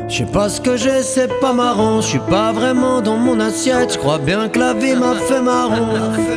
Je sais pas ce que j'ai, c'est pas marrant. Je suis pas vraiment dans mon assiette. Je crois bien que la vie m'a fait marron.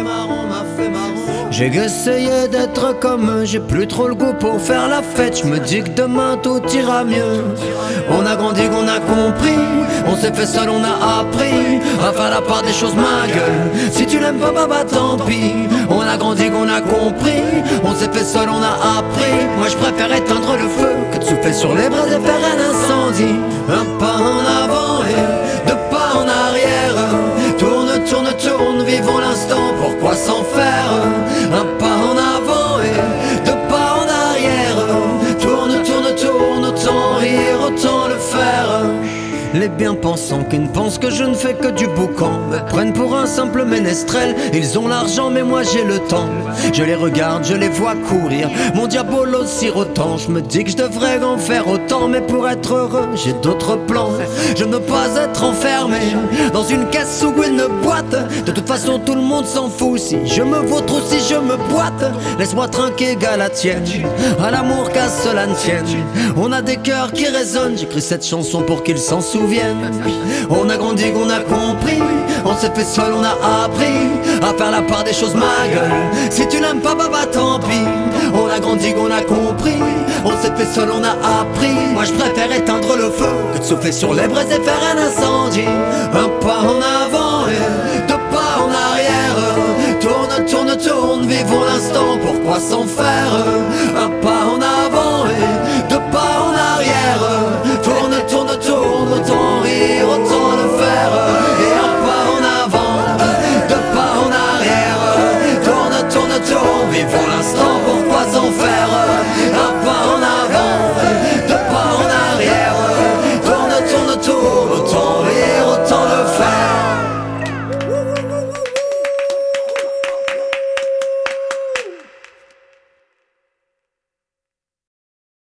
J'ai essayé d'être comme eux. J'ai plus trop le goût pour faire la fête. Je me dis que demain tout ira mieux. On a grandi, qu'on a compris. On s'est fait seul, on a appris à faire la part des choses, ma gueule. Si tu l'aimes pas, bah tant pis. On a grandi, qu'on a compris. On s'est fait seul, on a appris. Moi je préfère éteindre le feu que de souffler sur les bras et faire un incendie. Un pas en avant et deux pas en arrière. Tourne, tourne, tourne, vivons l'instant, pourquoi s'en faire? Un pas en avant et deux pas en arrière. Tourne, tourne, tourne, autant rire, autant le faire. Les bien-pensants qui ne pensent que je ne fais que du boucan me prennent pour un simple ménestrel. Ils ont l'argent mais moi j'ai le temps. Je les regarde, je les vois courir, mon diabolo sirotant. Je me dis que je devrais en faire autant, mais pour être heureux j'ai d'autres plans. Je ne veux pas être enfermé dans une caisse ou une boîte. De toute façon tout le monde s'en fout. Si je me vautre ou si je me boite, laisse-moi trinquer égal à tienne, à l'amour qu'à cela ne tienne. On a des cœurs qui résonnent, j'écris cette chanson pour qu'ils s'en souviennent. On a grandi, qu'on a compris. On s'est fait seul, on a appris à faire la part des choses, ma gueule. Si tu n'aimes pas, bah tant pis. On a grandi, qu'on a compris. On s'est fait seul, on a appris. Moi je préfère éteindre le feu que de souffler sur les braises et faire un incendie. Un pas en avant et deux pas en arrière. Tourne, tourne, tourne, vivons l'instant, pourquoi s'en faire? Un pas en arrière